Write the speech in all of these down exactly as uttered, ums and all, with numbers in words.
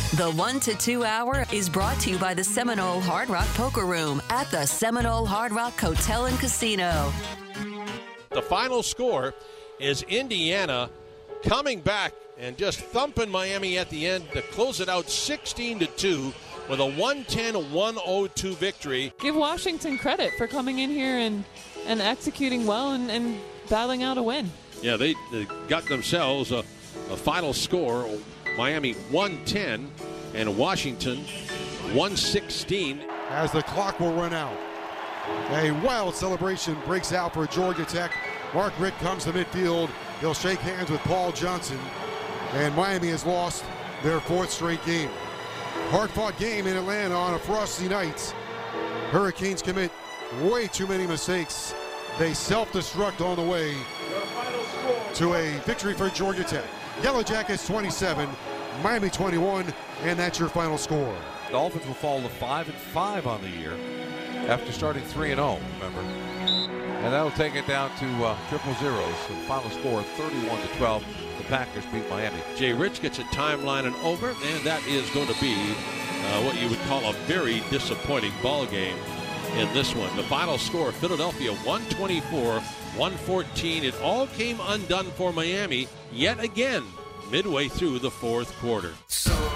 The one to two hour is brought to you by the Seminole Hard Rock Poker Room at the Seminole Hard Rock Hotel and Casino. The final score is Indiana coming back and just thumping Miami at the end to close it out sixteen to two with a one ten one oh two victory. Give Washington credit for coming in here and, and executing well and, and battling out a win. Yeah, they, they got themselves a, a final score. Miami one ten and Washington one sixteen. As the clock will run out, a wild celebration breaks out for Georgia Tech. Mark Richt comes to midfield. He'll shake hands with Paul Johnson. And Miami has lost their fourth straight game. Hard-fought game in Atlanta on a frosty night. Hurricanes commit way too many mistakes. They self-destruct on the way to a victory for Georgia Tech. Yellow Jackets twenty-seven, Miami twenty-one, and that's your final score. Dolphins will fall to five and five on the year after starting three and oh, remember. And that'll take it down to uh, triple zeros. So final score thirty-one to twelve. The Packers beat Miami. Jay Rich gets a timeline and over, and that is going to be uh, what you would call a very disappointing ball game in this one. The final score, Philadelphia one twenty-four one fourteen. It all came undone for Miami yet again midway through the fourth quarter. So, all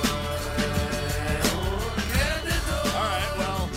right, well,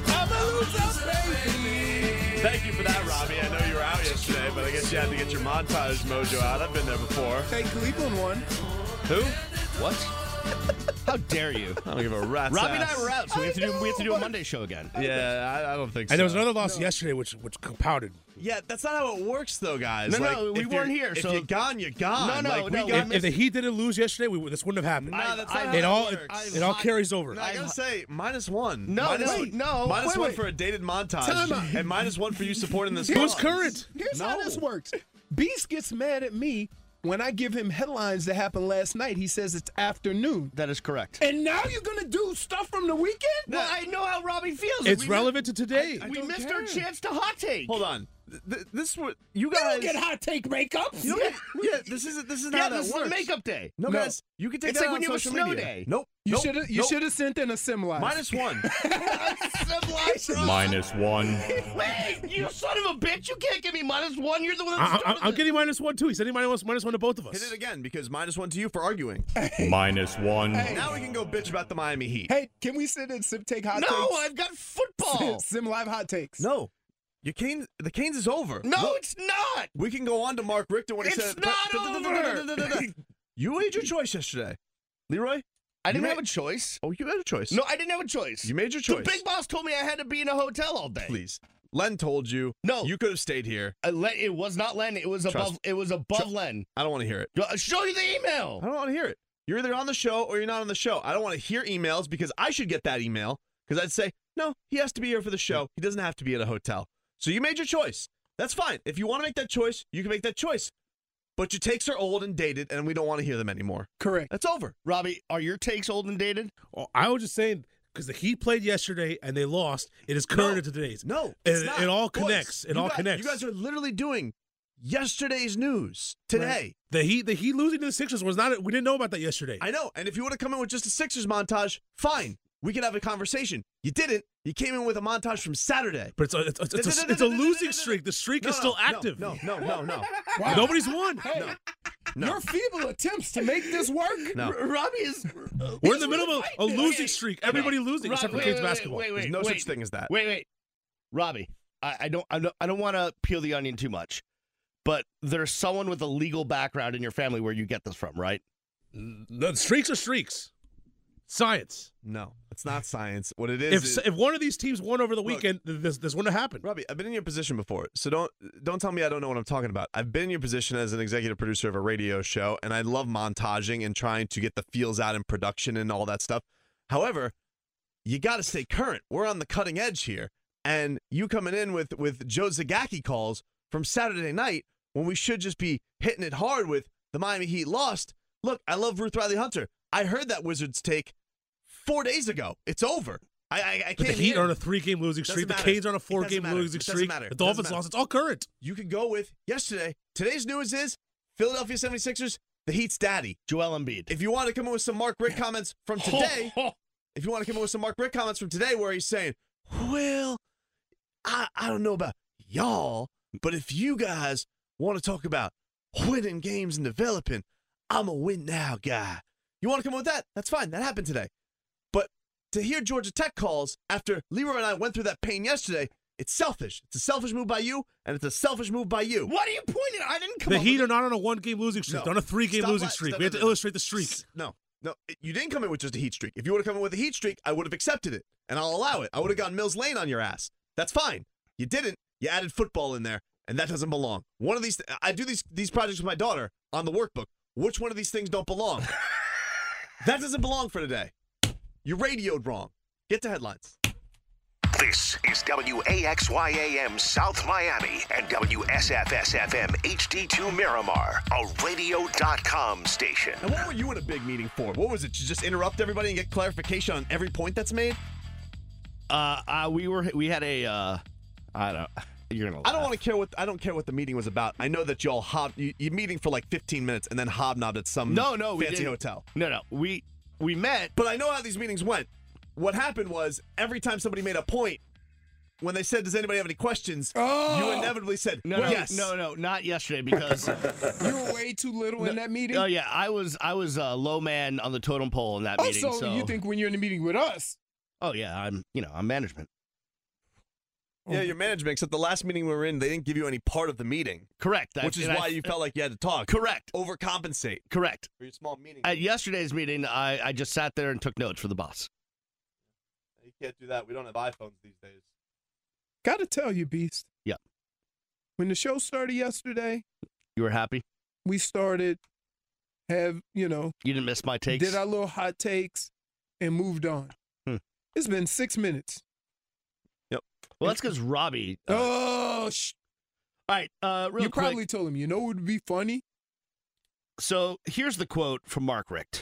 thank you for that, Robbie. I know you were out yesterday, but I guess you had to get your montage mojo out. I've been there before. Hey, Cleveland won. Who? What? How dare you? I don't give a rat's Robbie and I ass. were out, so we have to do we have to do a Monday show again. Yeah, I, I don't think so. And there was another loss no. yesterday, which which compounded. Yeah, that's not how it works, though, guys. No, like, no, we weren't here. If so you're gone, you're gone. No, no, like, no. We got If, if the Heat didn't lose yesterday, we, this wouldn't have happened. No, that's not I, how it that all works. it, it all carries over. No, I gotta say, minus one. No, minus, wait, no. Minus wait, one wait. for a dated montage, Time out. and minus one for you supporting this. Who's cause. current? Here's No. how this works. Beast gets mad at me when I give him headlines that happened last night. He says it's afternoon. That is correct. And now you're going to do stuff from the weekend? Well, I know how Robbie feels. It's we relevant to today. I, I we don't missed care. our chance to hot take. Hold on. Th- this is what you You guys don't get hot take makeups. You don't get, yeah, this is this is not Yeah, how this that is works. a makeup day. No, No. guys, you can take It's that like on when you have a social snow media. day. Nope. You nope, should have you nope. should have sent in a sim life. Minus one. Minus one. Wait, you son of a bitch! You can't give me minus one. You're the one that I, started I, I'm this. getting minus one too. He said he minus minus one to both of us. Hit it again because minus one to you for arguing. Minus one. Now we can go bitch about the Miami Heat. Hey, can we sit and sim take hot No, takes? I've got football. Sim live hot takes. No, your Canes. The Canes is over. No, Look, it's not. we can go on to Mark Richter when he It's said not over. You made your choice yesterday, Leroy. I didn't You have made- a choice. Oh, you had a choice. No, I didn't have a choice. You made your The choice. big boss told me I had to be in a hotel all day. Please. Len told you. No. You could have stayed here. Uh, Len- it was not Len. It was Trust- above. It was above Tru- Len. I don't want to hear it. I'll show you the email. I don't want to hear it. You're either on the show or you're not on the show. I don't want to hear emails because I should get that email because I'd say, no, he has to be here for the show. He doesn't have to be at a hotel. So you made your choice. That's fine. If you want to make that choice, you can make that choice. But your takes are old and dated, and we don't want to hear them anymore. Correct. That's over. Robbie, are your takes old and dated? Oh, I was just saying because the Heat played yesterday and they lost. It is current No. to today's. No, it, it's not. it all Boys, connects. It you all guys, connects. You guys are literally doing yesterday's news today. The Heat, the Heat losing to the Sixers was not. We didn't know about that yesterday. I know. And if you would have come in with just a Sixers montage, fine. We could have a conversation. You didn't. You came in with a montage from Saturday. But it's a, it's, it's, it's, a, it's a losing streak. The streak No, is no, still no, active. No, no, no, no. Wow. Nobody's won. Hey, No. No. your feeble attempts to make this work. No. R- Robbie is. We're in the middle of a, a Wait, losing wait, streak. okay. Everybody losing Rob, except for wait, Canes wait, wait, basketball. Wait, wait, There's no wait. such thing as that. Wait, wait, Robbie. I, I don't. I don't, I don't want to peel the onion too much, but there's someone with a legal background in your family where you get this from, right? The streaks are streaks. Science. No, it's not science. What it is, If is if one of these teams won over the Look, weekend, this this wouldn't have happened. Robbie, I've been in your position before, so don't don't tell me I don't know what I'm talking about. I've been in your position as an executive producer of a radio show, and I love montaging and trying to get the feels out in production and all that stuff. However, you got to stay current. We're on the cutting edge here, and you coming in with with Joe Zagacki calls from Saturday night when we should just be hitting it hard with the Miami Heat lost. Look, I love Ruth Riley Hunter. I heard that Wizards take four days ago. It's over. I, I, I can't But the Heat hear. are on a three-game losing streak. The Doesn't Canes matter. are on a It doesn't four-game matter. losing It doesn't streak. matter. The It doesn't Dolphins matter. lost. It's all current. You could go with yesterday. Today's news is Philadelphia seventy-sixers the Heat's daddy. Joel Embiid. If you want to come in with some Mark Richt comments from today, if you want to come in with some Mark Richt comments from today where he's saying, well, I, I don't know about y'all, but if you guys want to talk about winning games and developing, I'm a win now guy. You want to come in with that? That's fine. That happened today. But to hear Georgia Tech calls after Leroy and I went through that pain yesterday, it's selfish. It's a selfish move by you, and it's a selfish move by you. What are you pointing at? I didn't come The up Heat with are not on a one-game losing streak. No. They're on a three-game Stop losing la- streak. stop- we have to no, no, illustrate the streak. No, no. You didn't come in with just a Heat streak. If you would have come in with a Heat streak, I would have accepted it, and I'll allow it. I would have gone Mills Lane on your ass. That's fine. You didn't. You added football in there, and that doesn't belong. One of these, I do these these projects with my daughter on the workbook. Which one of these things don't belong? That doesn't belong for today. You radioed wrong. Get to headlines. This is W A X Y A M South Miami and W S F S F M H D two Miramar, a radio dot com station. And what were you in a big meeting for? What was it? To just interrupt everybody and get clarification on every point that's made? Uh, uh we were we had a uh, I don't. You're gonna. I don't laugh. want to care what I don't care what the meeting was about. I know that y'all hob you, you meeting for like fifteen minutes and then hobnobbed at some No, no, we fancy didn't. hotel. No, no, we we met. But I know how these meetings went. What happened was every time somebody made a point, when they said, "Does anybody have any questions?" Oh. you inevitably said, No, no, "Yes." no, no, not yesterday because You were way too little in that meeting. oh yeah, I was I was a low man on the totem pole in that Oh, meeting. so, So you think when you're in the meeting with us? Oh yeah, I'm you know I'm management. Yeah, your management. Except the last meeting we were in, they didn't give you any part of the meeting, Correct. which I- is and why I- you felt like you had to talk. Correct. Overcompensate Correct. for your small meeting. At yesterday's meeting, I, I just sat there and took notes for the boss. You can't do that. We don't have iPhones these days. Got to tell you, Beast. Yeah. When the show started yesterday, You were happy? we started have you know You didn't miss my takes? did our little hot takes and moved on. Hmm. It's been six minutes. Well, that's because Robbie. Uh, Oh, sh- all right, uh, real you quick. probably told him. You know what would be funny? So here's the quote from Mark Richt.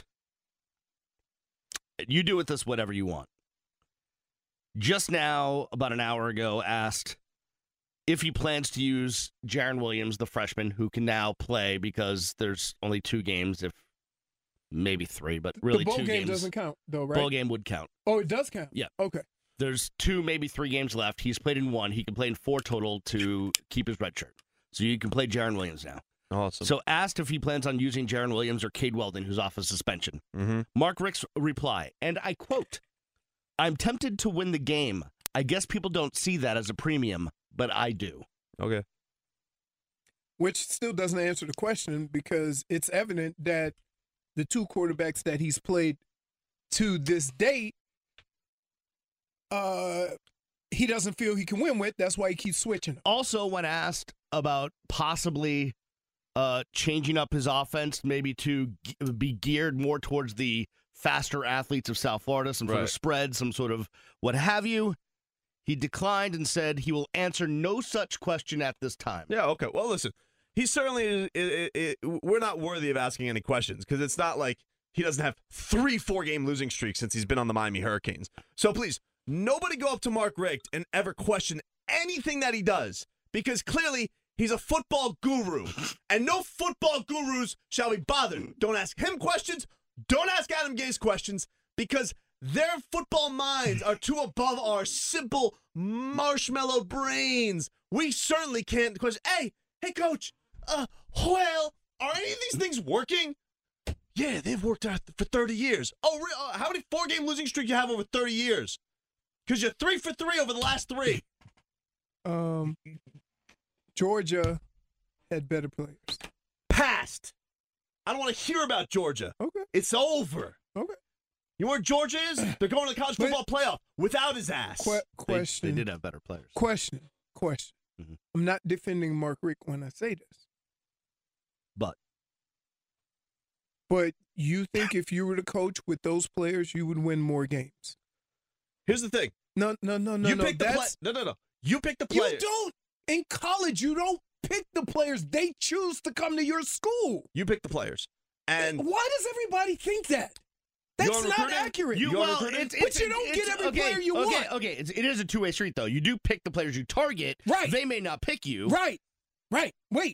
You do with this whatever you want. Just now, about an hour ago, asked if he plans to use Jaron Williams, the freshman, who can now play because there's only two games, if maybe three, but really the bowl two game games. doesn't count, though, right? Bowl game would count. Oh, it does count. Yeah. Okay. There's two, maybe three games left. He's played in one. He can play in four total to keep his red shirt. So you can play Jaron Williams now. Awesome. So asked if he plans on using Jaron Williams or Cade Weldon, who's off of suspension. Mm-hmm. Mark Richt's reply, and I quote, "I'm tempted to win the game. I guess people don't see that as a premium, but I do." Okay. Which still doesn't answer the question because it's evident that the two quarterbacks that he's played to this date, uh, he doesn't feel he can win with. That's why he keeps switching them. Also, when asked about possibly uh, changing up his offense, maybe to g- be geared more towards the faster athletes of South Florida, some sort Right. of spread, some sort of what have you, he declined and said he will answer no such question at this time. Yeah, okay. Well, listen, he certainly, it, it, it, we're not worthy of asking any questions because it's not like he doesn't have three four-game losing streaks since he's been on the Miami Hurricanes. So please, nobody go up to Mark Richt and ever question anything that he does because clearly he's a football guru, and no football gurus shall be bothered. Don't ask him questions. Don't ask Adam Gase questions because their football minds are too above our simple marshmallow brains. We certainly can't question, hey, hey, coach, uh, well, are any of these things working? Yeah, they've worked out for thirty years. Oh, re- uh, how many four-game losing streak you have over thirty years? Because you're three for three over the last three. Um, Georgia had better players. Passed. I don't want to hear about Georgia. Okay. It's over. Okay. You know where Georgia is? They're going to the college But- football playoff without his ass. Que- They, question. they did have better players. Question. Question. Mhm. I'm not defending Mark Richt when I say this. But But you think if you were the coach with those players, you would win more games? Here's the thing. No, no, no, no, you no. pick the play. That's, No, no, no. You pick the player. you don't. In college, you don't pick the players. They choose to come to your school. You pick the players. And Why does everybody think that? You're That's not recruiting? accurate. You, You're well, recruiting? it's, But it's, you don't it's- get every okay, player you okay, want. Okay, it's, it is a two-way street, though. You do pick the players you target. Right. They may not pick you. Right. Right. Wait.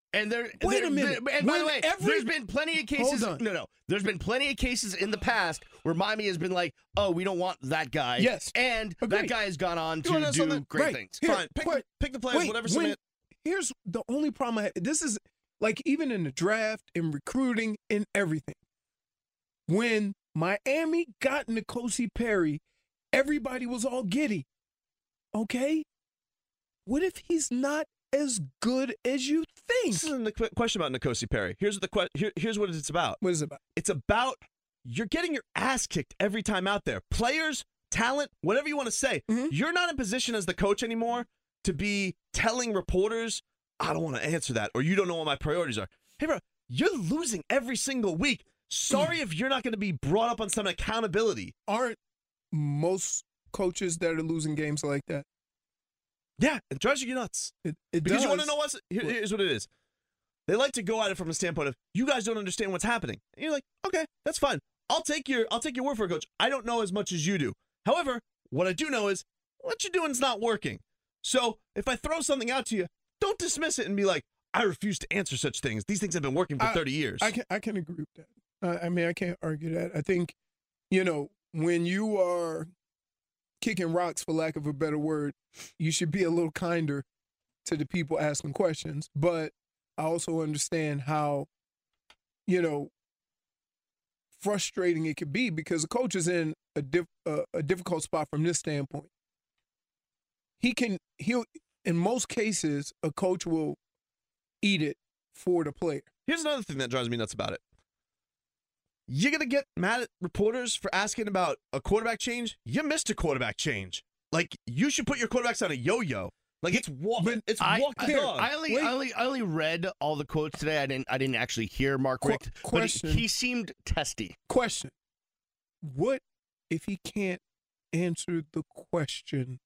And there, Wait there, a minute. there- and by When the way, every- there's been plenty of cases. Hold on. No, no. There's been plenty of cases in the past where Miami has been like, "Oh, we don't want that guy." Yes. and Agreed. that guy has gone on You wanna know to do something? great Right. things. Here, Fine. Pick, quite- pick the players, Wait, whatever. when- Submit. Here's the only problem I have. This is like even in the draft, in recruiting, in everything. When Miami got N'Kosi Perry, everybody was all giddy. Okay? What if he's not as good as you think? This isn't a qu- question about N'Kosi Perry. Here's what the que- here, Here's what it's about. What is it about? It's about you're getting your ass kicked every time out there. Players, talent, whatever you want to say. Mhm. You're not in position as the coach anymore to be telling reporters, I don't want to answer that, or you don't know what my priorities are. Hey, bro, you're losing every single week. Sorry if you're not going to be brought up on some accountability. Aren't most coaches that are losing games like that? Yeah, it drives you nuts. It, it Because does. you want to know what's here, What? here's what it is. They like to go at it from a standpoint of you guys don't understand what's happening. And you're like, okay, that's fine. I'll take your I'll take your word for it, coach. I don't know as much as you do. However, what I do know is what you're doing is not working. So if I throw something out to you, don't dismiss it and be like, I refuse to answer such things. These things have been working for I- thirty years. I can I can agree with that. Uh, I mean, I can't argue that. I think, you know, when you are kicking rocks, for lack of a better word, you should be a little kinder to the people asking questions. But I also understand how, you know, frustrating it could be because a coach is in a diff, uh, a difficult spot from this standpoint. He can he'll in most cases a coach will eat it for the player. Here's another thing that drives me nuts about it. You're going to get mad at reporters for asking about a quarterback change? You missed a quarterback change. Like, you should put your quarterbacks on a yo-yo. Like, it's walk, But it's I, walk the I, dog. I only, Wait. I only, I only read all the quotes today. I didn't, I didn't actually hear Mark Qu- Richt, but question. he, he seemed testy. Question. What if he can't answer the question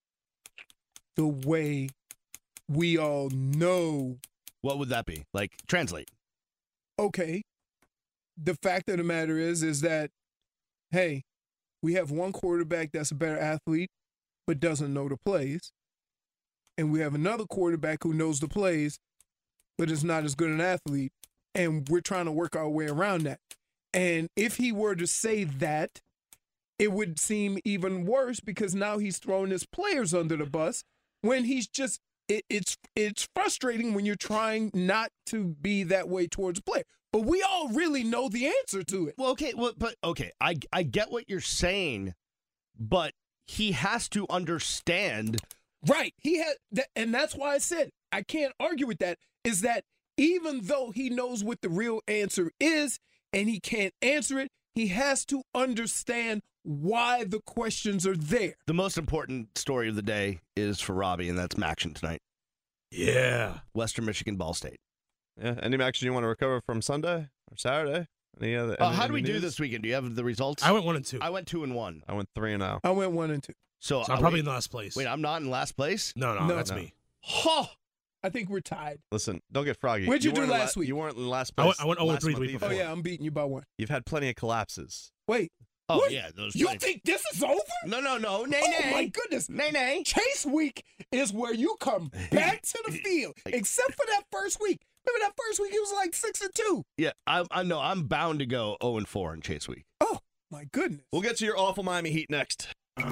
the way we all know? What would that be? Like, translate. Okay. The fact of the matter is, is that, hey, we have one quarterback that's a better athlete but doesn't know the plays. And we have another quarterback who knows the plays but is not as good an athlete. And we're trying to work our way around that. And if he were to say that, it would seem even worse because now he's throwing his players under the bus when he's just it, it's it's frustrating when you're trying not to be that way towards a player. But we all really know the answer to it. Well, okay, well, but okay, I I get what you're saying, but he has to understand. Right. He had that, and that's why I said I can't argue with that, is that even though he knows what the real answer is and he can't answer it, he has to understand why the questions are there. The most important story of the day is for Robbie, and that's Maction tonight. Yeah. Western Michigan Ball State. Yeah, any action you want to recover from Sunday or Saturday? Any other? Uh, any- how do we any do news? this weekend? Do you have the results? I went one and two. I went two and one. I went three and oh. I went one and two. So, So I'm uh, probably wait, in last place. Wait, I'm not in last place? no, no, No, that's no. me. Huh. I think we're tied. Listen, don't get froggy. Where'd you do weren't in last la- week? You weren't in last I place. went- I went oh and last three the month week either. Oh, before. yeah, I'm beating you by one. You've had plenty of collapses. Wait. Oh, what? yeah. Those You plenty- think this is over? No, no, no. Nay, Oh, nay. my goodness. Nay, nay. Chase week is where you come back to the field, except for that first week. Remember that first week, he was like six and two. Yeah, I, I know. I'm bound to go oh and four in Chase Week. Oh, my goodness. We'll get to your awful Miami Heat next.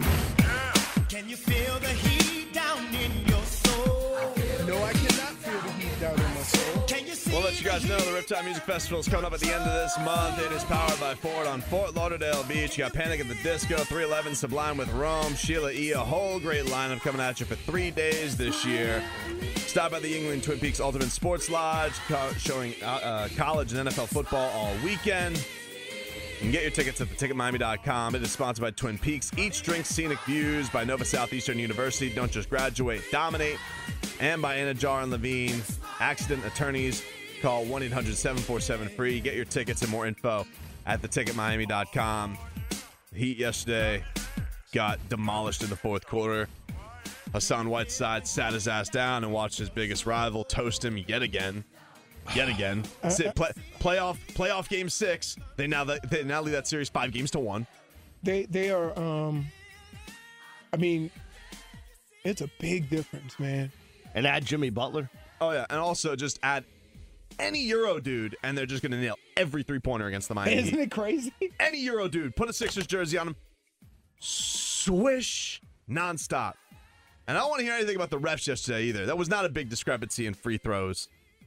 Can you feel the heat down in your soul? No, I cannot feel the heat down in my soul. Can you see We'll let you guys the know the heat? Riptide Music Festival is coming up at the end of this month. It is powered by Ford on Fort Lauderdale Beach. You got Panic at the Disco, three eleven Sublime with Rome, Sheila E. A whole great lineup coming at you for three days this year. Stop by the England Twin Peaks Ultimate Sports Lodge, co- showing uh, uh, college and N F L football all weekend. You can get your tickets at the ticket miami dot com. It is sponsored by Twin Peaks. Each drink scenic views by Nova Southeastern University. Don't just graduate, dominate. And by Anna Jar and Levine, accident attorneys. Call one eight hundred seven four seven free. Get your tickets and more info at the ticket miami dot com. Heat yesterday got demolished in the fourth quarter. Hassan Whiteside sat his ass down and watched his biggest rival toast him yet again. Yet again. Sit, play, playoff playoff game six. They now they now lead that series five games to one. They they are um I mean, it's a big difference, man. And add Jimmy Butler. Oh yeah, and also just add any Euro dude, and they're just going to nail every three-pointer against the Miami Isn't Heat. it crazy? Any Euro dude, put a Sixers jersey on him, swish nonstop. And I don't want to hear anything about the refs yesterday either. That was not a big discrepancy in free throws.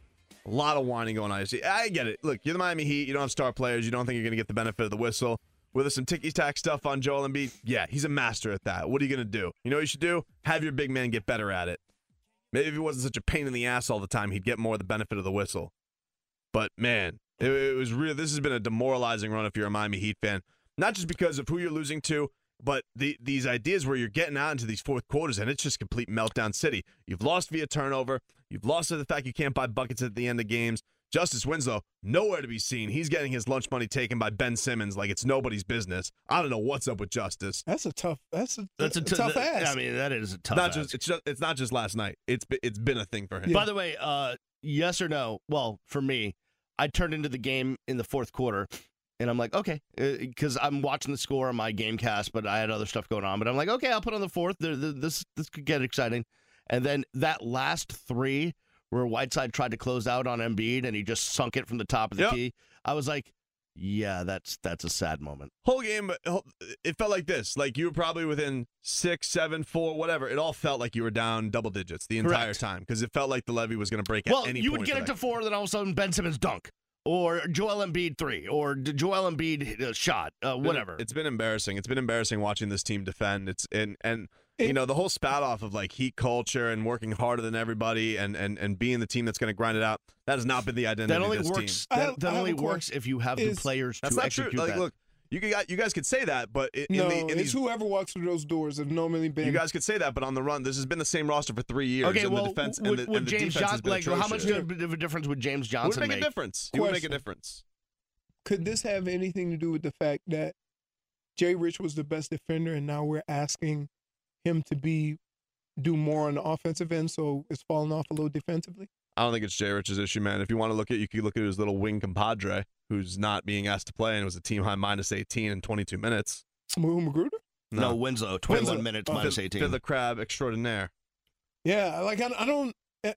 A lot of whining going on. I get it. Look, you're the Miami Heat. You don't have star players. You don't think you're going to get the benefit of the whistle. With some ticky-tack stuff on Joel Embiid, yeah, he's a master at that. What are you going to do? You know what you should do? Have your big man get better at it. Maybe if he wasn't such a pain in the ass all the time, he'd get more of the benefit of the whistle. But, man, it, it was real. This has been a demoralizing run if you're a Miami Heat fan. Not just because of who you're losing to, but the, these ideas where you're getting out into these fourth quarters, and it's just complete meltdown city. You've lost via turnover. You've lost to the fact you can't buy buckets at the end of games. Justice Winslow, nowhere to be seen. He's getting his lunch money taken by Ben Simmons like it's nobody's business. I don't know what's up with Justice. That's a tough. That's a, That's a, a t- tough that, ass. I mean, that is a tough Not ask. just it's just it's not just last night. It's been, it's been a thing for him. By the way, uh, yes or no? Well, for me, I turned into the game in the fourth quarter, and I'm like, okay, because I'm watching the score on my game cast, but I had other stuff going on. But I'm like, okay, I'll put on the fourth. This this could get exciting. And then that last three, where Whiteside tried to close out on Embiid and he just sunk it from the top of the Yep. key, I was like, yeah, that's that's a sad moment. Whole game, it felt like this. Like you were probably within six, seven, four, whatever. It all felt like you were down double digits the entire Correct. time because it felt like the levee was going to break Well, at any you point. would get for it that to four, then all of a sudden Ben Simmons dunk, or Joel Embiid three, or Joel Embiid hit a shot, uh, It's been- whatever. It's been embarrassing. It's been embarrassing watching this team defend. It's and and you know the whole spat off of like Heat culture and working harder than everybody and and and being the team that's going to grind it out. That has not been the identity That only of this works. team. I That, have- that I have only a works question. if you have the Is- players That's to not true. execute Like, that. look, you guys, you guys could say that, but in, no, the, in it's these, whoever walks through those doors have normally been. you guys could say that, but on the run, this has been the same roster for three years. Okay, and well, the defense, would, and the, would and the James defense has Johnson, been like, how much atrocious. of a difference would James It Johnson would make, make? a difference. It would make a Question. difference. Could this have anything to do with the fact that Jay Rich was the best defender, and now we're asking him to be do more on the offensive end, so it's falling off a little defensively? I don't think it's Jay Rich's issue, man. If you want to look at, you could look at his little wing compadre, who's not being asked to play, and it was a team high minus eighteen in twenty-two minutes. Who, Magruder? No, Winslow, twenty-one Winslow. minutes Oh. minus Phil- eighteen. Phil the crab extraordinaire. Yeah, like I, I don't, eh,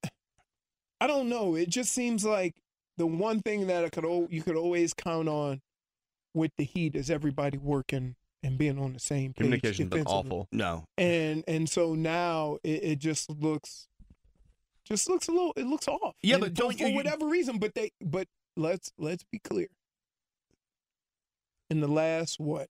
I don't know. It just seems like the one thing that I could al- you could always count on with the Heat is everybody working and being on the same page. Communication's been defensively. awful. No. and and so now it, it just looks, just looks a little. It looks off. Yeah, And but for, don't for you- whatever reason. But they, but let's let's be clear. In the last what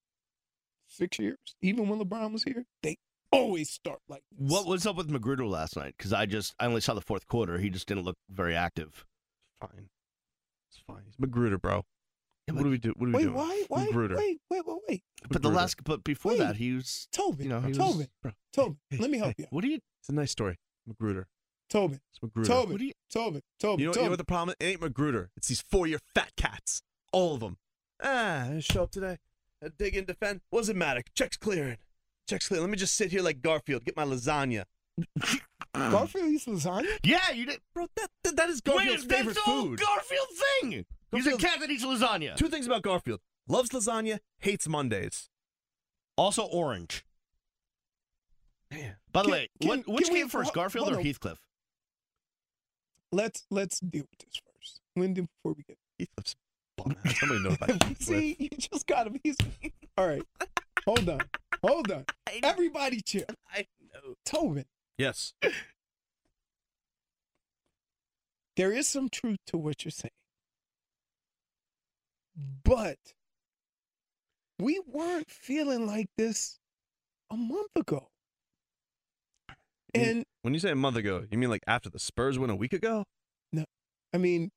six years, even when LeBron was here, they always start like this. What was up with Magruder last night? Because I just I only saw the fourth quarter. He just didn't look very active. Fine. It's fine. He's Magruder, bro. Yeah, what but- do we do? What do we Wait, do? why? Why? Magruder. Wait, wait, wait, wait. But the Magruder. last, but before Wait. that, he was. Tobin, You know, he was- Tobin, Bro, Tobin. hey, Let me help hey, you. What do you? It's a nice story. Magruder. Tobin, It's Magruder. Tobin, What do you? Tobin, Tobin, You know, you know Tobin. what the problem is? It ain't Magruder. It's these four-year fat cats. All of them. Ah, I show up today. I dig in, defend. What does it matter? Check's clearing. Check's clear. Let me just sit here like Garfield. Get my lasagna. Garfield eats lasagna? Yeah, you did. Bro, that, that, that is Garfield's Wait, favorite that's the whole food. Garfield thing. He's a Garfield- cat that eats lasagna. Two things about Garfield. Loves lasagna, hates Mondays. Also orange. Man. By the Can- way, can- what, which can we- came first, hold- Garfield hold or on. Heathcliff? Let's let's deal with this first. Lyndon, before we get Heathcliff's bum ass. Somebody knows about Heathcliff. see, you just gotta be. All right, hold on, hold on. Everybody chill. I know. Tobin, Yes. there is some truth to what you're saying, but we weren't feeling like this a month ago. And When you say a month ago, you mean like after the Spurs win a week ago? I mean,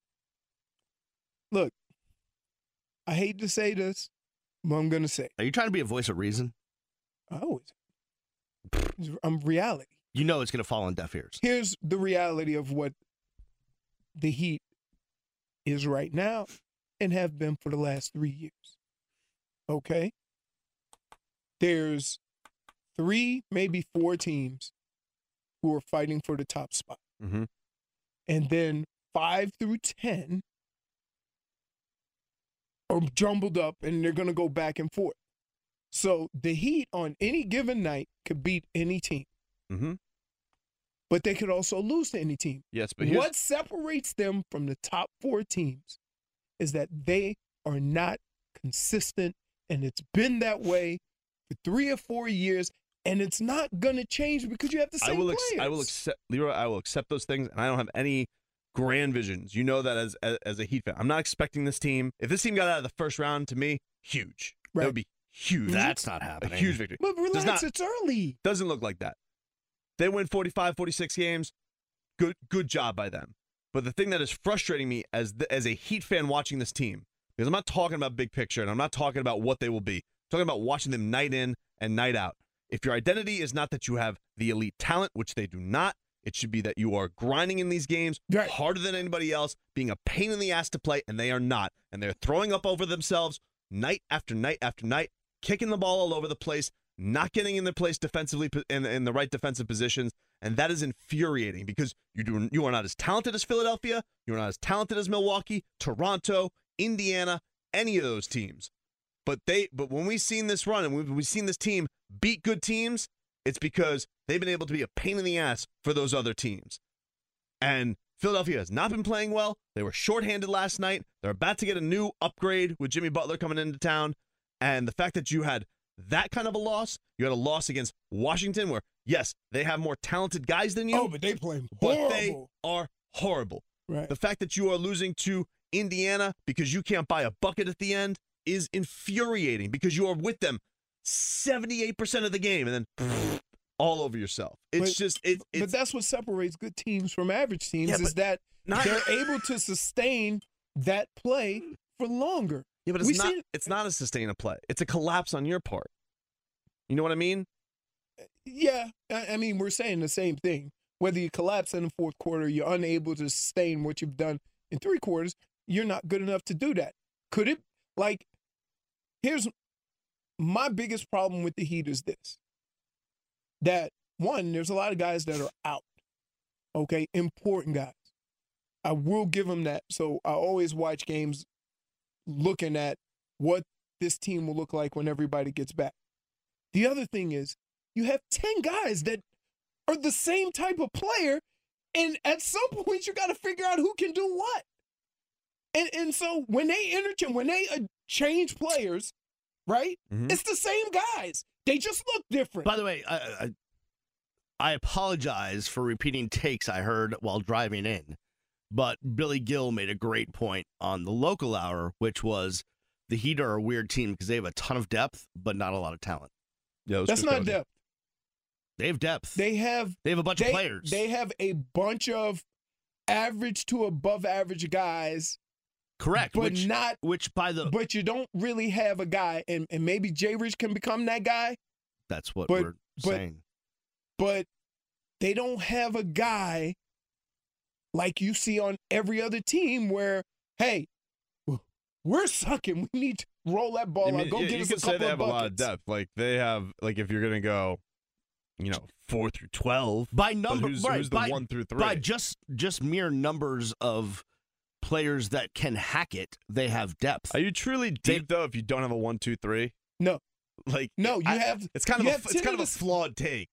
look, I hate to say this, but I'm gonna say it. Are you trying to be a voice of reason? I always. I'm reality. You know it's going to fall on deaf ears. Here's the reality of what the Heat is right now and have been for the last three years. Okay? There's three, maybe four teams who are fighting for the top spot. Mm-hmm. And then five through ten are jumbled up and they're going to go back and forth. So the Heat on any given night could beat any team. Mm-hmm. but they could also lose to any team. Yes, but here's, what separates them from the top four teams is that they are not consistent, and it's been that way for three or four years, and it's not going to change because you have the same I will players. Ex- I will accept, Leroy, I will accept those things, and I don't have any grand visions. You know that as, as as a Heat fan. I'm not expecting this team. If this team got out of the first round, to me, huge. Right. That would be huge. That's not happening. A huge victory. But relax, Does not, it's early. Doesn't look like that. They win forty-five, forty-six games. Good good job by them. But the thing that is frustrating me as the, as a Heat fan watching this team, because I'm not talking about big picture, and I'm not talking about what they will be. I'm talking about watching them night in and night out. If your identity is not that you have the elite talent, which they do not, it should be that you are grinding in these games right. harder than anybody else, being a pain in the ass to play, and they are not. And they're throwing up over themselves night after night after night, kicking the ball all over the place, not getting in their place defensively in, in the right defensive positions, and that is infuriating because you do you are not as talented as Philadelphia, you are not as talented as Milwaukee, Toronto, Indiana, any of those teams. But they but when we've seen this run and we've, we've seen this team beat good teams, it's because they've been able to be a pain in the ass for those other teams. And Philadelphia has not been playing well. They were shorthanded last night. They're about to get a new upgrade with Jimmy Butler coming into town. And the fact that you had that kind of a loss, you had a loss against Washington where, yes, they have more talented guys than you. Oh, but they playing But horrible. they are horrible. Right. The fact that you are losing to Indiana because you can't buy a bucket at the end is infuriating because you are with them seventy-eight percent of the game and then all over yourself. It's but, just it, it's, but that's what separates good teams from average teams Yeah, is that not- they're able to sustain that play for longer. yeah, but it's We not see- it's not a sustained play. It's a collapse on your part. You know what I mean? Yeah, I, I mean, we're saying the same thing. Whether you collapse in the fourth quarter, you're unable to sustain what you've done in three quarters, you're not good enough to do that. Could it, like, here's my biggest problem with the Heat is this. That, one, there's a lot of guys that are out, okay, important guys. I will give them that. So I always watch games looking at what this team will look like when everybody gets back. The other thing is you have ten guys that are the same type of player, and at some point you got to figure out who can do what. And and so when they interchange, when they uh, change players, right, Mhm. it's the same guys. They just look different. By the way, I, I, I apologize for repeating takes I heard while driving in, but Billy Gill made a great point on the local hour, which was the Heat are a weird team because they have a ton of depth, but not a lot of talent. Yeah, That's not depth. They have depth. They have They have a bunch they, of players. They have a bunch of average to above average guys. Correct. But which, not which by the but you don't really have a guy, and, and maybe Jay Rich can become that guy, that's what but- we're but- saying. but they don't have a guy like you see on every other team where, hey, we're sucking. We need to roll that ball I mean, out. Go you, get you us could a say couple they of have a lot of buckets. depth. Like they have, like if you're gonna go, you know, four through twelve By but number, who's, right, who's the by, one through three? by just just mere numbers of players that can hack it, they have depth. Are you truly deep though? If you don't have a one, two, three, No, like no, you I- have. It's kind of you a have it's kind of a ten flawed take.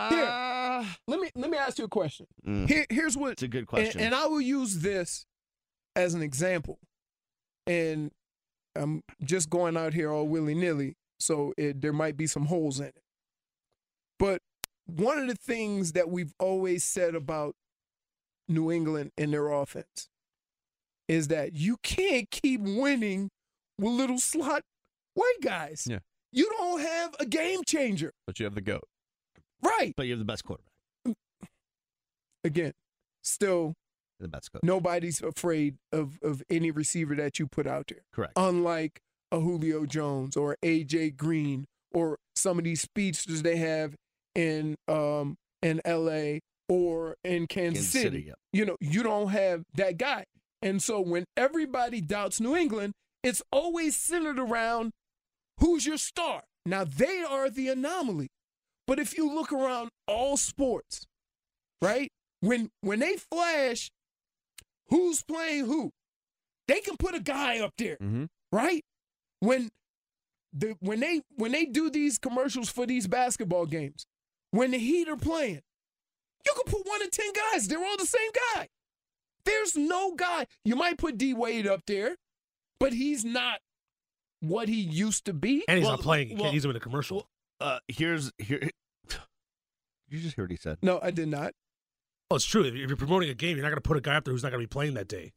Ah, Let me let me ask you a question. Mm. Here, here's what. it's a good And, question. and I will use this as an example. And I'm just going out here all willy nilly, so it, there might be some holes in it. But one of the things that we've always said about New England and their offense is that you can't keep winning with little slot white guys. Yeah. You don't have a game changer. But you have the goat. Right. but you have the best quarterback. Again, still The best coach. nobody's afraid of, of any receiver that you put out there. Correct. Unlike a Julio Jones or A J Green or some of these speedsters they have in um in L A or in Kansas, Kansas City. City, yeah. You know, you don't have that guy. And so when everybody doubts New England, it's always centered around who's your star. Now they are the anomaly. But if you look around all sports, right? When when they flash who's playing who, they can put a guy up there, Mm-hmm. right? When the when they when they do these commercials for these basketball games, when the Heat are playing, You could put one in ten guys. They're all the same guy. There's no guy. You might put D Wade up there, but he's not what he used to be. And he's Well, not playing. You well, can't use him in a commercial. Uh, here's here. You just heard what he said. No, I did not. Well, it's true. If you're promoting a game, you're not going to put a guy up there who's not going to be playing that day.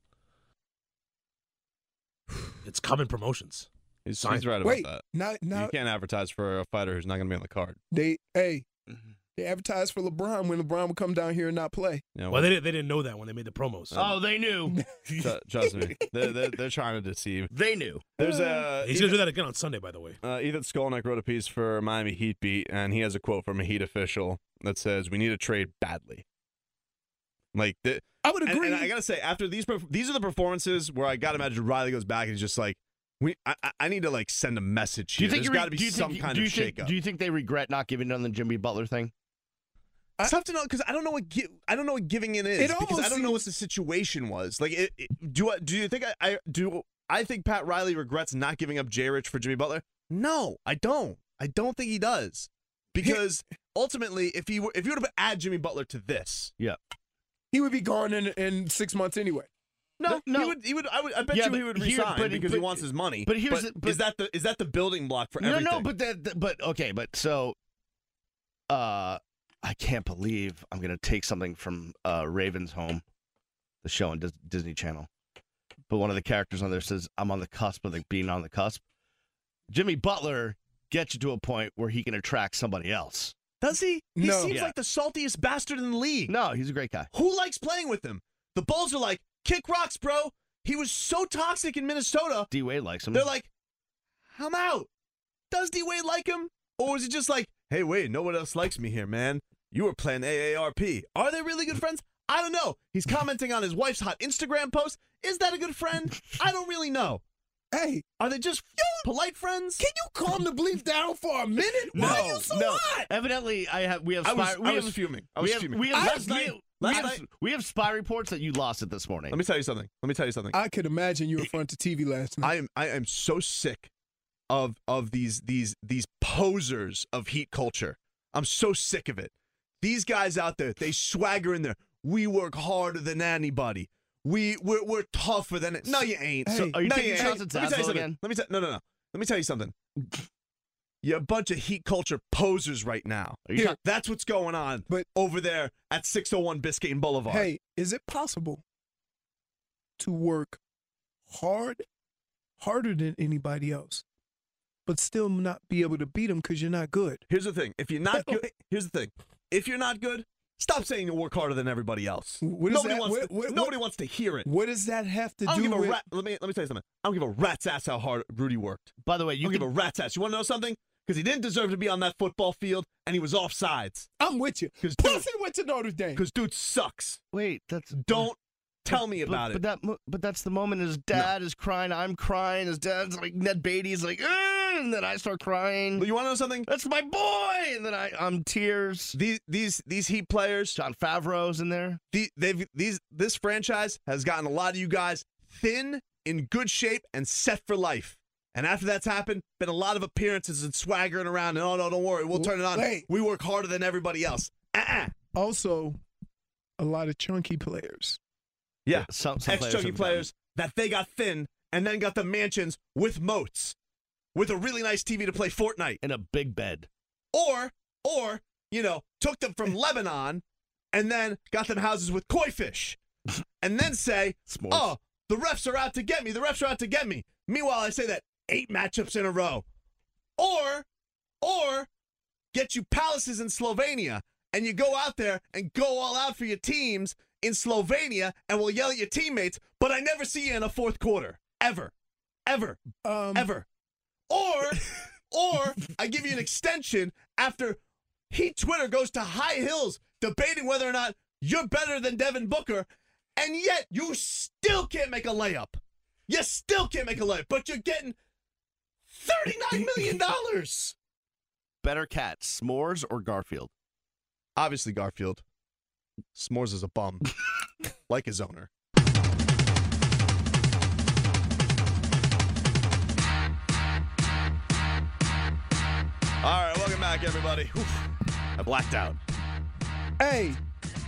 It's common promotions. He's, Sign- he's right about Wait, that. now, now You can't advertise for a fighter who's not going to be on the card. they, hey, Mm-hmm. they advertised for LeBron when LeBron would come down here and not play. You know, Well, they didn't, they didn't know that when they made the promos. Oh, they knew. tr- trust me, they're, they're, they're trying to deceive. They knew. There's a He's going to do that again on Sunday, by the way. Uh, Ethan Skolnick wrote a piece for Miami Heat Beat, and he has a quote from a Heat official that says, "We need a trade badly." Like, the, I would and, agree. and I gotta say, after these, perf- these are the performances where I gotta imagine Riley goes back and he's just like, "We, I, I- I need to like send a message Do here. you think There's you got to be do you some think, kind do of you think, shakeup." Do you think they regret not giving on the Jimmy Butler thing? It's tough to know because I don't know what gi- I don't know what giving in is It because almost I don't know what seems- the situation was. Like, it, it, do I, do you think I, I do? I think Pat Riley regrets not giving up Jay Rich for Jimmy Butler. No, I don't. I don't think he does because ultimately, if he were if you were to add Jimmy Butler to this, Yeah. he would be gone in, in six months anyway. no, No. he would. He would. I would. I bet Yeah, you he but would here- resign but- because but- he wants his money. but here's but the- but- is that the is that the building block for No, everything? no, but that, that- but okay, but so, uh, I can't believe I'm gonna take something from uh, Raven's Home, the show on Dis- Disney Channel. But one of the characters on there says, "I'm on the cusp of like being on the cusp." Jimmy Butler gets you to a point where he can attract somebody else. Does he? He No. seems Yeah. like the saltiest bastard in the league. No, he's a great guy. Who likes playing with him? The Bulls are like, kick rocks, bro. He was so toxic in Minnesota. D Wade likes him. They're like, I'm out. Does D Wade like him? Or is it just like, hey, Wade, no one else likes me here, man. You were playing A A R P. Are they really good friends? I don't know. He's commenting on his wife's hot Instagram post. Is that a good friend? I don't really know. Hey, Are they just polite friends? can you calm the bleep down for a minute? Why are you so no. hot? Evidently, I have. We have. I was, spy, we I was have, fuming. I we was have, fuming. We have, last we night, have, last we have, night, we have spy reports that you lost it this morning. let me tell you something. Let me tell you something. I could imagine you in front of T V last night. I am I am so sick of of these these these posers of Heat culture. I'm so sick of it. These guys out there, they swagger in there. We work harder than anybody. We we're, we're tougher than it. No, you ain't. Hey, Are you no, taking you shots ain't. at Let me tell you Zazzle something. again? Let me tell no no no. Let me tell you something. You're a bunch of Heat culture posers right now. Are you Here. ta- That's what's going on But- over there at six oh one Biscayne Boulevard. Hey, is it possible to work hard, harder than anybody else, but still not be able to beat them because you're not good? Here's the thing. If you're not good, here's the thing. If you're not good, stop saying you work harder than everybody else. What is nobody that? wants What- to, what- nobody wants to hear it. What does that have to I don't do give a with? rat. Let me let me tell you something. I don't give a rat's ass how hard Rudy worked. By the way, I you don't can give a rat's ass. You want to know something? Because he didn't deserve to be on that football field, and he was offsides. I'm with you. 'Cause Plus, dude- he went to Notre Dame. Because dude sucks. wait. That's Don't tell me but, about but it. that, mo- but that's the moment his dad is crying. I'm crying. His dad's like Ned Beatty's like, "Ugh," and then I start crying. You want to know something? That's my boy, and then I I'm tears. These these these Heat players, John Favreau's in there. the, they've these this franchise has gotten a lot of you guys thin, in good shape, and set for life. And after that's happened, been a lot of appearances and swaggering around. And oh no, don't worry, we'll turn it on. Wait. We work harder than everybody else. Uh-uh. Also, a lot of chunky players. Yeah, Some, some players ex-chunky have players that they got thin and then got the mansions with moats, with a really nice T V to play Fortnite, gotten in a big bed. or or you know took them from Lebanon and then got them houses with koi fish, and then say, S'mores. oh, the refs are out to get me. The refs are out to get me. Meanwhile, I say that eight matchups in a row, or or get you palaces in Slovenia and you go out there and go all out for your teams in Slovenia and will yell at your teammates, but I never see you in a fourth quarter. Ever. Ever. Um, Ever. Or, or I give you an extension after Heat Twitter goes to high hills debating whether or not you're better than Devin Booker, and yet you still can't make a layup. You still can't make a layup, but you're getting thirty-nine million dollars. Better cat, S'mores or Garfield? Obviously, Garfield. S'mores is a bum, like his owner. All right, welcome back, everybody. Whew, I blacked out. Hey,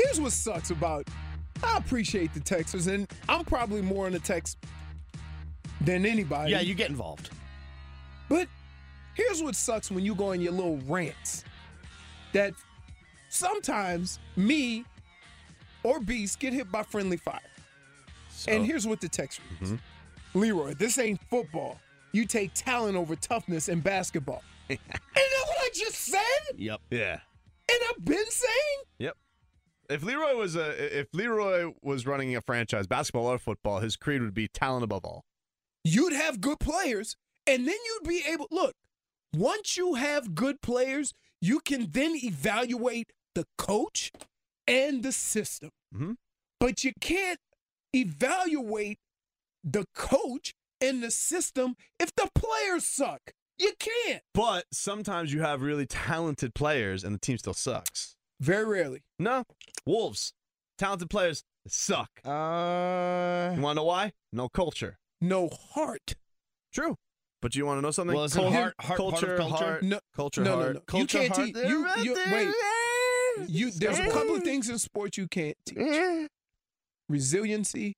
here's what sucks about. I appreciate the texters, and I'm probably more on the text than anybody. Yeah, you get involved. But here's what sucks when you go on your little rants. That sometimes me or Beast get hit by friendly fire. So, and here's what the text reads. Mm-hmm. Leroy, this ain't football. You take talent over toughness in basketball. Ain't that what I just said? Yep. Yeah. And I've been saying? Yep. If Leroy was a if Leroy was running a franchise, basketball or football, his creed would be talent above all. You'd have good players, and then you'd be able look, once you have good players, you can then evaluate the coach and the system. Mm-hmm. But you can't evaluate the coach and the system if the players suck. You can't. But sometimes you have really talented players and the team still sucks. Very rarely. No. Wolves. Talented players suck. Uh, you want to know why? No culture. No heart. True. But you want to know something? Well, is it heart, heart, culture, part of culture? heart, no, culture, no, heart. no, no. Culture, you can't heart. teach. You, you, wait. You, there's a couple of things in sports you can't teach. Resiliency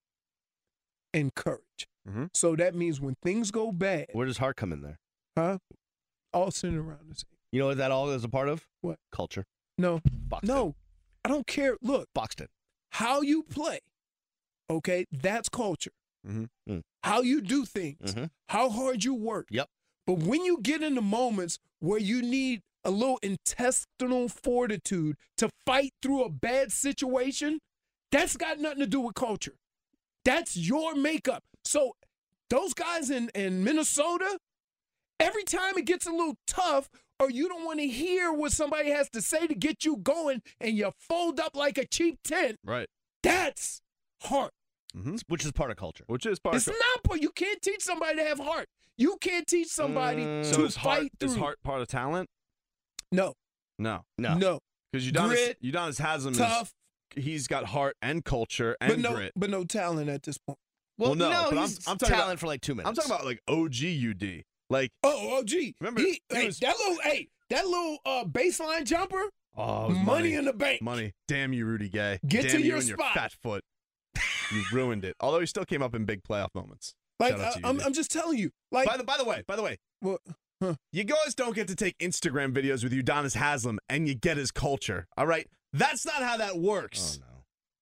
and courage. Mm-hmm. So that means when things go bad. Where does heart come in there? Huh? All centered around the same. You know what that all is a part of? What? Culture. No. Boxed no. in. I don't care. Look. Boxed in. How you play. Okay? That's culture. Mm-hmm. Mm. How you do things. Mm-hmm. How hard you work. Yep. But when you get into moments where you need a little intestinal fortitude to fight through a bad situation, that's got nothing to do with culture. That's your makeup. So those guys in, in Minnesota, every time it gets a little tough or you don't want to hear what somebody has to say to get you going and you fold up like a cheap tent, right? That's heart. Mm-hmm. Which is part of culture. Which is part it's of It's not, but you can't teach somebody to have heart. You can't teach somebody mm, to so is fight heart, through. Is heart part of talent? No. No. No. No. Because Udonis, Grit, Udonis Haslam tough. Is, he's got heart and culture and but no, grit. But no talent at this point. Well, well no, no but he's I'm, I'm talking talent about, for like two minutes. I'm talking about like O G U D. Like oh, O G. Remember he, hey, was, that little hey, that little uh, baseline jumper. Oh, money, money in the bank. Money. Damn you, Rudy Gay. Get Damn to you your and spot. Your fat foot. You ruined it. Although he still came up in big playoff moments. Like Shout out uh, to you, I'm, dude. I'm just telling you. Like by the by the way, by the way, well, huh. you guys don't get to take Instagram videos with Udonis Haslam and you get his culture. All right, that's not how that works. Oh no.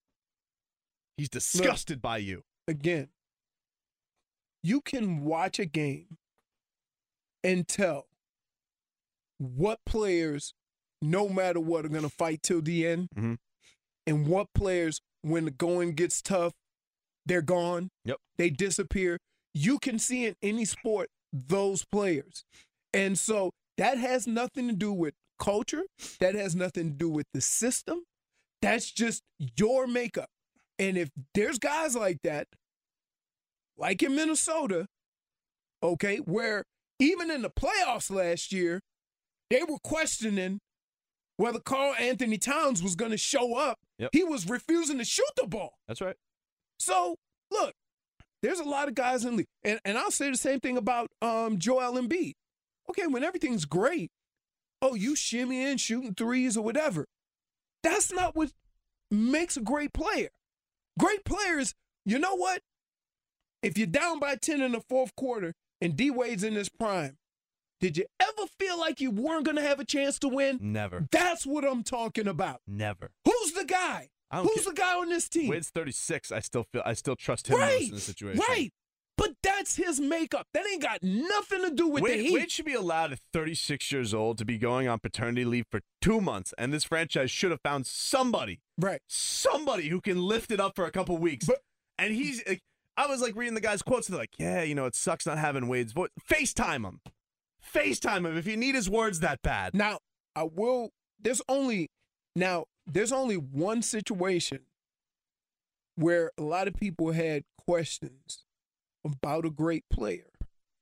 He's disgusted Look, by you. Again, you can watch a game and tell what players, no matter what, are going to fight till the end, mm-hmm. and what players, when the going gets tough, they're gone. Yep. They disappear. You can see in any sport those players. And so that has nothing to do with culture. That has nothing to do with the system. That's just your makeup. And if there's guys like that, like in Minnesota, okay, where even in the playoffs last year, they were questioning whether Karl Anthony Towns was going to show up. Yep. He was refusing to shoot the ball. That's right. So, look, there's a lot of guys in the league. And, and I'll say the same thing about um, Joel Embiid. Okay, when everything's great, oh, you shimmy in, shooting threes or whatever. That's not what makes a great player. Great players, you know what? If you're down by ten in the fourth quarter and D-Wade's in his prime, did you ever feel like you weren't going to have a chance to win? Never. That's what I'm talking about. Never. Who's the guy? Who's care. the guy on this team? Wade's thirty-six. I still feel I still trust him right, most in the situation. Right. But that's his makeup. That ain't got nothing to do with Wade, the Heat. Wade should be allowed at thirty-six years old to be going on paternity leave for two months, and this franchise should have found somebody, right? Somebody who can lift it up for a couple weeks. But, and he's, like, I was like reading the guy's quotes. They're like, yeah, you know, it sucks not having Wade's voice. FaceTime him. FaceTime him if you need his words that bad. Now, I will. There's only now. There's only one situation where a lot of people had questions about a great player.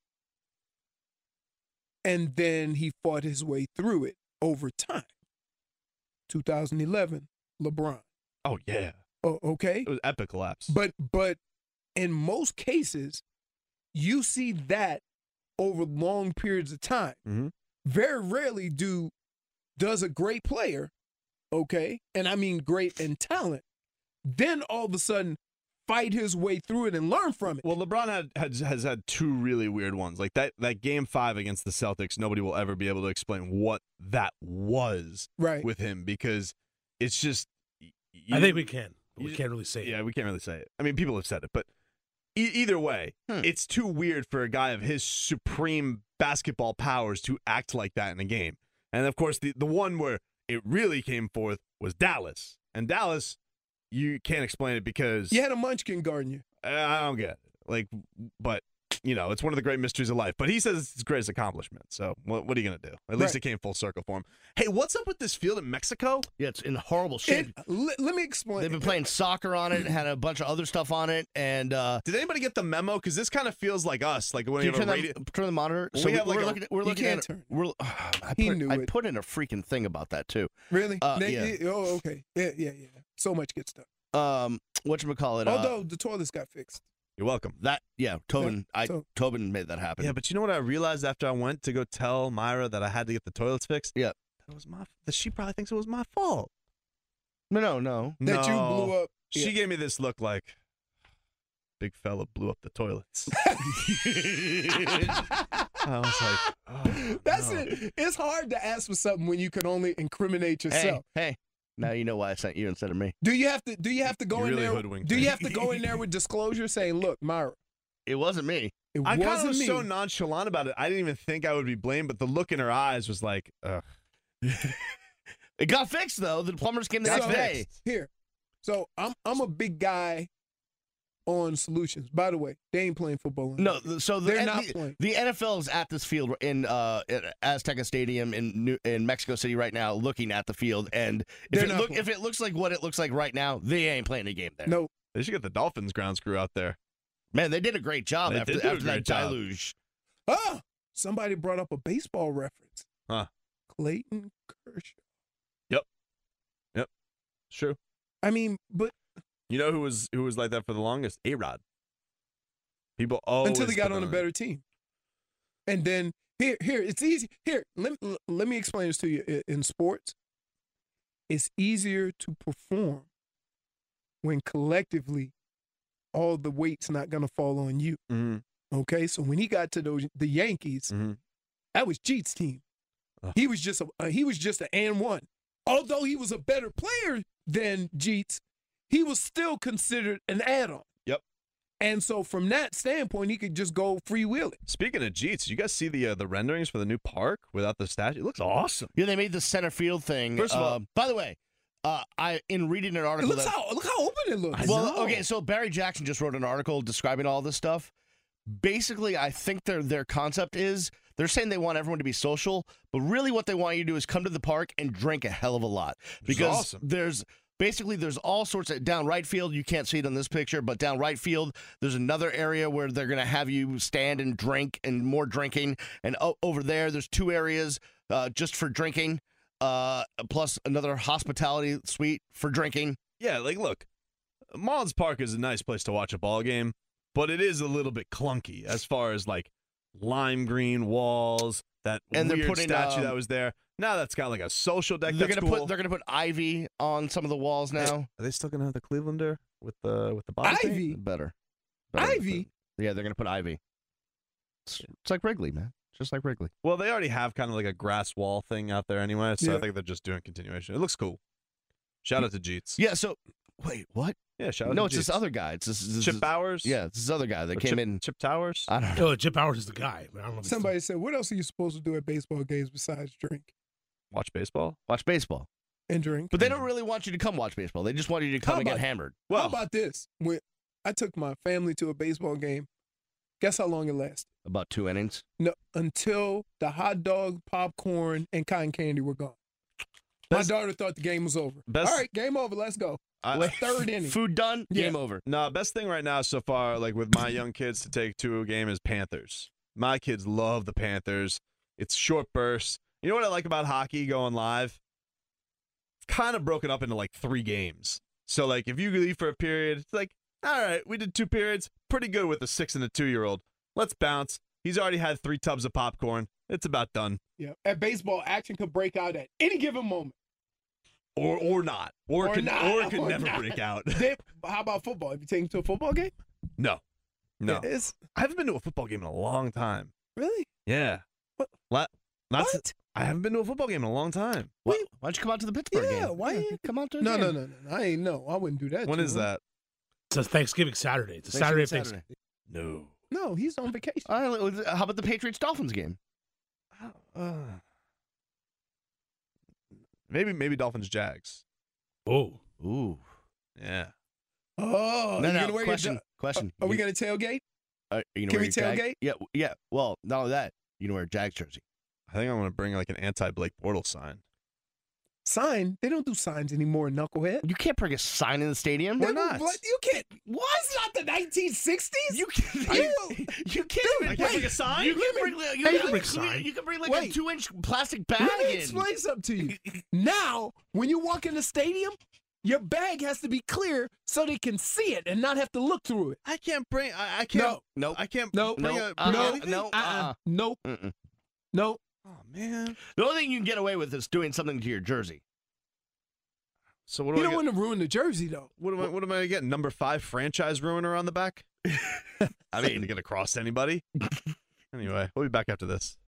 And then he fought his way through it over time. two thousand eleven, LeBron. Oh, yeah. Oh, okay. It was epic collapse. But but in most cases, you see that over long periods of time. Mm-hmm. Very rarely do does a great player okay, and I mean great in talent, then all of a sudden fight his way through it and learn from it. Well, LeBron had, has has had two really weird ones. Like that that game five against the Celtics, nobody will ever be able to explain what that was right. with him because it's just. You, I think we can. But you, we can't really say yeah, it. Yeah, we can't really say it. I mean, people have said it, but e- either way, hmm. it's too weird for a guy of his supreme basketball powers to act like that in a game. And of course, the the one where it really came forth was Dallas. And Dallas. You can't explain it because you had a munchkin guarding you. I don't get it. Like, but you know, it's one of the great mysteries of life. But he says it's his greatest accomplishment. So what, what are you gonna do? At least right. it came full circle for him. Hey, what's up with this field in Mexico? Yeah, it's in horrible shape. It, let, let me explain. They've been playing soccer on it, had a bunch of other stuff on it, and uh, did anybody get the memo? Because this kind of feels like us. Like when you you have turn, a radio- the, turn the monitor. Well, so we have we're like looking. a, At, we're looking at. Turn. We're, uh, I he put, knew I it. put in a freaking thing about that too. Really? Uh, they, yeah. It, oh, okay. Yeah, yeah, yeah. So much gets done. Um, whatchamacallit, uh, although the toilets got fixed. You're welcome. That yeah, Tobin, yeah, I so. Tobin made that happen. Yeah, but you know what I realized after I went to go tell Myra that I had to get the toilets fixed? Yeah, that was my. That she probably thinks it was my fault. No, no, no. That no. you blew up. She yeah. gave me this look like big fella blew up the toilets. I was like, oh, that's no. it. It's hard to ask for something when you can only incriminate yourself. Hey, hey. Now you know why I sent you instead of me. Do you have to? Do you have to go you in really there? Hoodwinked Do me. you have to go in there with disclosure, saying, "Look, Myra, it wasn't me. It I kind of wasn't was me." so nonchalant about it. I didn't even think I would be blamed, but the look in her eyes was like, ugh. It got fixed though. The plumbers came the so, next day. Here, so I'm I'm a big guy on solutions. By the way, they ain't playing football. No, so the, they're not the, playing. The N F L is at this field in uh, Azteca Stadium in New, in Mexico City right now, looking at the field. And if it, look, if it looks like what it looks like right now, they ain't playing a game there. No, they should get the Dolphins ground crew out there. Man, they did a great job they after, did do after a great that job. deluge. Ah, somebody brought up a baseball reference. Huh? Clayton Kershaw. Yep. Yep. It's true. I mean, but you know who was who was like that for the longest? A-Rod. People always until they got on on a better team, and then here, here it's easy. Here, let let me explain this to you. In sports, it's easier to perform when collectively all the weight's not going to fall on you. Mm-hmm. Okay, so when he got to those the Yankees, mm-hmm. that was Jeet's team. Oh. He was just a uh, he was just an and one. Although he was a better player than Jeets, he was still considered an add-on. Yep. And so from that standpoint, he could just go freewheeling. Speaking of Jeets, you guys see the uh, the renderings for the new park without the statue? It looks awesome. Yeah, they made the center field thing. First of all, uh, by the way, uh, I in reading an article. It looks that, how look how open it looks. Well, okay, so Barry Jackson just wrote an article describing all this stuff. Basically, I think their their concept is they're saying they want everyone to be social, but really what they want you to do is come to the park and drink a hell of a lot because awesome. there's. Basically, there's all sorts of down right field. You can't see it on this picture, but down right field, there's another area where they're going to have you stand and drink and more drinking. And o- over there, there's two areas uh, just for drinking, uh, plus another hospitality suite for drinking. Yeah, like, look, Mullins Park is a nice place to watch a ball game, but it is a little bit clunky as far as, like, lime green walls, that and weird they're putting, statue um, that was there. Now that's got like a social deck. They're that's gonna cool. put they're gonna put ivy on some of the walls now. Are they still gonna have the Clevelander with the with the body paint? Ivy? Better. Better. Ivy? Yeah, they're gonna put ivy. It's, it's like Wrigley, man. Just like Wrigley. Well, they already have kind of like a grass wall thing out there anyway, so Yeah. I think they're just doing continuation. It looks cool. Shout out to Jeets. Yeah. So wait, what? Yeah, shout out No, to it's Jeets. this other guy. It's this, this Chip this- Bowers. Yeah, it's this other guy that Or came Chip, in. Chip Towers. I don't know. Oh, Chip Howard is the guy. But I don't know if it's Somebody said, "What else are you supposed to do at baseball games besides drink Watch baseball. Watch baseball. and drink?" But they don't really want you to come watch baseball. They just want you to come How and get about- hammered. How about this? When I took my family to a baseball game, guess how long it lasted? About two innings. No, until the hot dog, popcorn, and cotton candy were gone. Best- My daughter thought the game was over. Best- All right, game over. Let's go. I- Third inning. Food done. Yeah. Game over. No, best thing right now so far, like with my young kids to take to a game is Panthers. My kids love the Panthers. It's short bursts. You know what I like about hockey going live? It's kind of broken up into like three games. So like if you leave for a period, it's like, all right, we did two periods. Pretty good with a six and a two-year-old. Let's bounce. He's already had three tubs of popcorn. It's about done. Yeah. At baseball, action could break out at any given moment. Or or not. Or, Or can not, or can or never not. break out. They, how about football? Have you taken to a football game? No. No. It's, I haven't been to a football game in a long time. really? Yeah. What? La- not What? since- I haven't been to a football game in a long time. Why, why don't you come out to the Pittsburgh Yeah, game? why Yeah, come out to the No, game. no, no, no, no. I ain't know. I wouldn't do that. When to is him. that? It's a Thanksgiving Saturday. It's a Saturday of Thanksgiving. No. No, he's on vacation. All right, how about the Patriots Dolphins game? Uh, maybe maybe Dolphins Jags. Oh. Ooh. Yeah. Oh, no, you no. gonna wear Question. your, question. Are we You- gonna tailgate? Are you gonna Can wear we your Jag- tailgate? Yeah, w- yeah. Well, not only that, you know wear a Jags jersey. I think I'm gonna bring like an anti-Blake Bortles sign. Sign? They don't do signs anymore, knucklehead. You can't bring a sign in the stadium. They don't- what? You can't. Was not the nineteen sixties? You can. You, You can't. Dude, even wait. bring a sign. You Let can me- bring. You Hey, can let me bring sign. You can bring like a Wait. two-inch plastic bag Let me in. explain something to you. Now, when you walk in the stadium, your bag has to be clear so they can see it and not have to look through it. I can't bring. I, I can't. No, Nope. I can't. no, bring no, a, uh, bring no, anything? no. uh-uh. Uh-uh. Nope. Mm-mm. Nope. Oh man. The only thing you can get away with is doing something to your jersey. So what do You I don't get? want to ruin the jersey, though. What am I? What am I getting? Number five franchise ruiner on the back. I mean, to get across to anybody. Anyway, we'll be back after this.